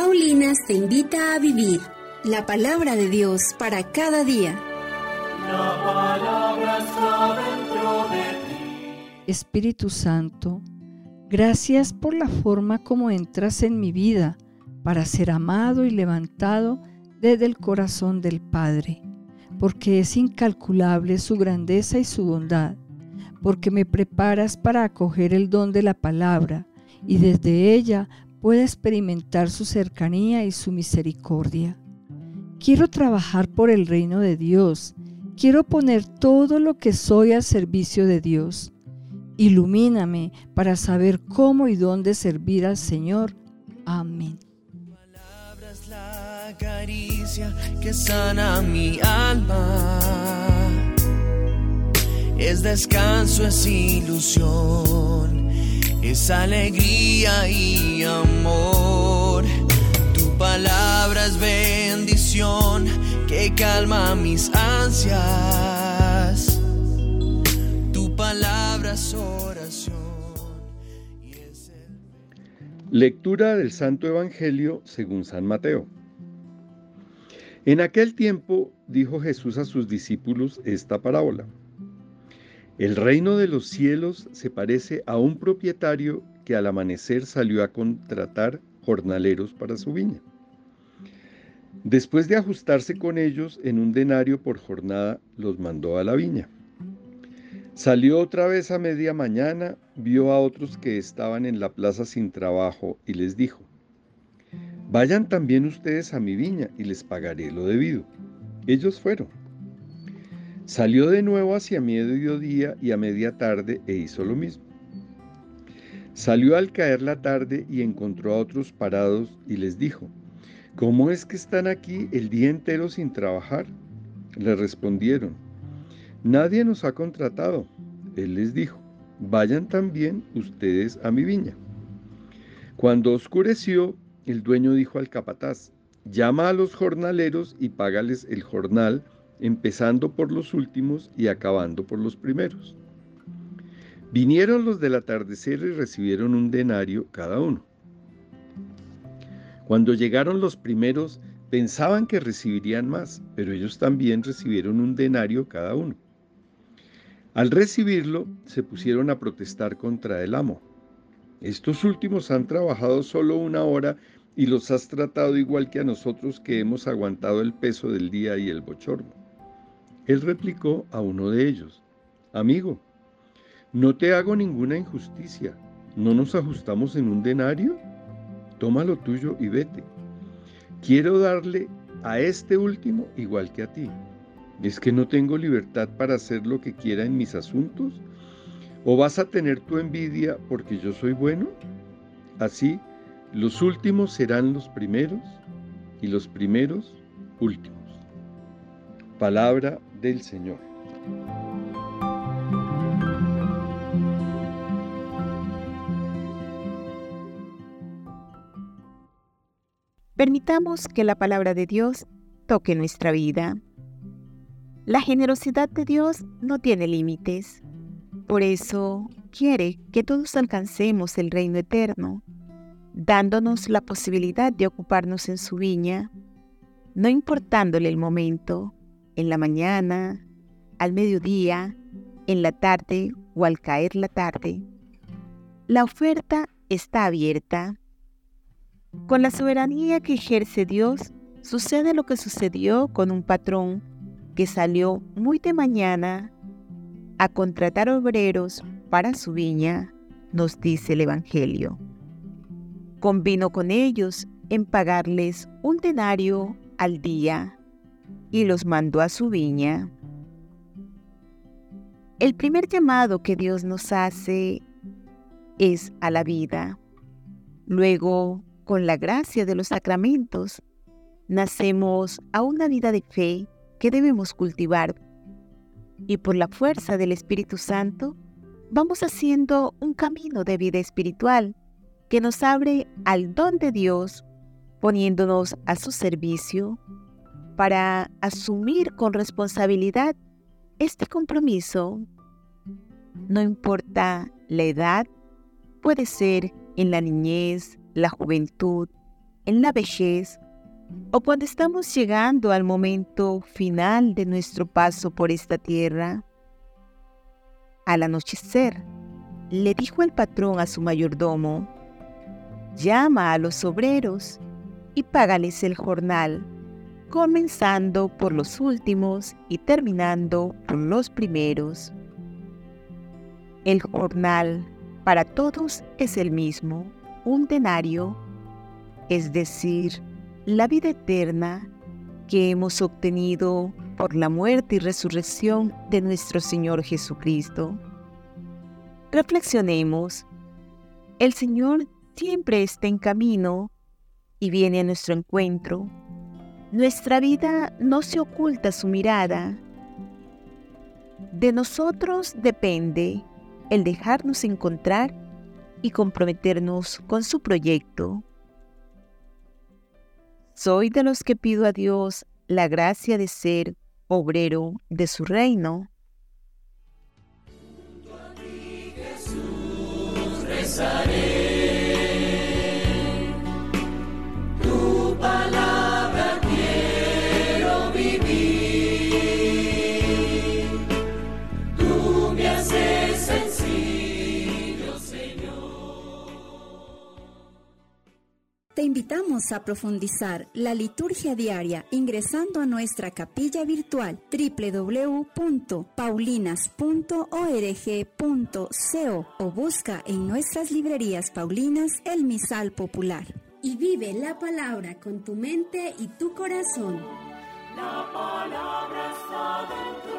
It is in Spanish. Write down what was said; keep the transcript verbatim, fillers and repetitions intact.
Paulinas te invita a vivir la palabra de Dios para cada día. La palabra está dentro de ti. Espíritu Santo, gracias por la forma como entras en mi vida para ser amado y levantado desde el corazón del Padre, porque es incalculable su grandeza y su bondad, porque me preparas para acoger el don de la palabra y desde ella pueda experimentar su cercanía y su misericordia. Quiero trabajar por el reino de Dios, quiero poner todo lo que soy al servicio de Dios. Ilumíname para saber cómo y dónde servir al Señor. Amén. Tu palabra es la caricia que sana mi alma. Es descanso, es ilusión, es alegría y amor. Tu palabra es bendición que calma mis ansias. Tu palabra es oración. Y es el... Lectura del Santo Evangelio según San Mateo. En aquel tiempo dijo Jesús a sus discípulos esta parábola. El reino de los cielos se parece a un propietario que al amanecer salió a contratar jornaleros para su viña. Después de ajustarse con ellos en un denario por jornada, los mandó a la viña. Salió otra vez a media mañana, vio a otros que estaban en la plaza sin trabajo y les dijo: vayan también ustedes a mi viña y les pagaré lo debido. Ellos fueron. Salió de nuevo hacia mediodía y a media tarde e hizo lo mismo. Salió al caer la tarde y encontró a otros parados y les dijo: ¿cómo es que están aquí el día entero sin trabajar? Le respondieron: nadie nos ha contratado. Él les dijo: vayan también ustedes a mi viña. Cuando oscureció, el dueño dijo al capataz: llama a los jornaleros y págales el jornal, empezando por los últimos y acabando por los primeros. Vinieron los del atardecer y recibieron un denario cada uno. Cuando llegaron los primeros, pensaban que recibirían más, pero ellos también recibieron un denario cada uno. Al recibirlo, se pusieron a protestar contra el amo. Estos últimos han trabajado solo una hora y los has tratado igual que a nosotros que hemos aguantado el peso del día y el bochorno. Él replicó a uno de ellos: amigo, no te hago ninguna injusticia. ¿No nos ajustamos en un denario? Toma lo tuyo y vete. Quiero darle a este último igual que a ti. ¿Es que no tengo libertad para hacer lo que quiera en mis asuntos? ¿O vas a tener tu envidia porque yo soy bueno? Así, los últimos serán los primeros y los primeros últimos. Palabra del Señor. Permitamos que la palabra de Dios toque nuestra vida. La generosidad de Dios no tiene límites. Por eso quiere que todos alcancemos el reino eterno, dándonos la posibilidad de ocuparnos en su viña, no importándole el momento, en la mañana, al mediodía, en la tarde o al caer la tarde. La oferta está abierta. Con la soberanía que ejerce Dios, sucede lo que sucedió con un patrón que salió muy de mañana a contratar obreros para su viña, nos dice el Evangelio. Convino con ellos en pagarles un denario al día y los mandó a su viña. El primer llamado que Dios nos hace es a la vida. Luego, con la gracia de los sacramentos, nacemos a una vida de fe que debemos cultivar. Y por la fuerza del Espíritu Santo, vamos haciendo un camino de vida espiritual que nos abre al don de Dios, poniéndonos a su servicio para asumir con responsabilidad este compromiso. No importa la edad, puede ser en la niñez, la juventud, en la vejez o cuando estamos llegando al momento final de nuestro paso por esta tierra. Al anochecer, le dijo el patrón a su mayordomo: llama a los obreros y págales el jornal, comenzando por los últimos y terminando por los primeros. El jornal para todos es el mismo, un denario, es decir, la vida eterna que hemos obtenido por la muerte y resurrección de nuestro Señor Jesucristo. Reflexionemos. El Señor siempre está en camino y viene a nuestro encuentro. Nuestra vida no se oculta a su mirada. De nosotros depende el dejarnos encontrar y comprometernos con su proyecto. Soy de los que pido a Dios la gracia de ser obrero de su reino. Junto a ti, Jesús, rezaré. Tu palabra quiero vivir. Tú me haces sencillo, Señor. Te invitamos a profundizar la liturgia diaria ingresando a nuestra capilla virtual doble u doble u doble u punto paulinas punto org punto co o busca en nuestras librerías paulinas el misal popular. Y vive la palabra con tu mente y tu corazón. La palabra está dentro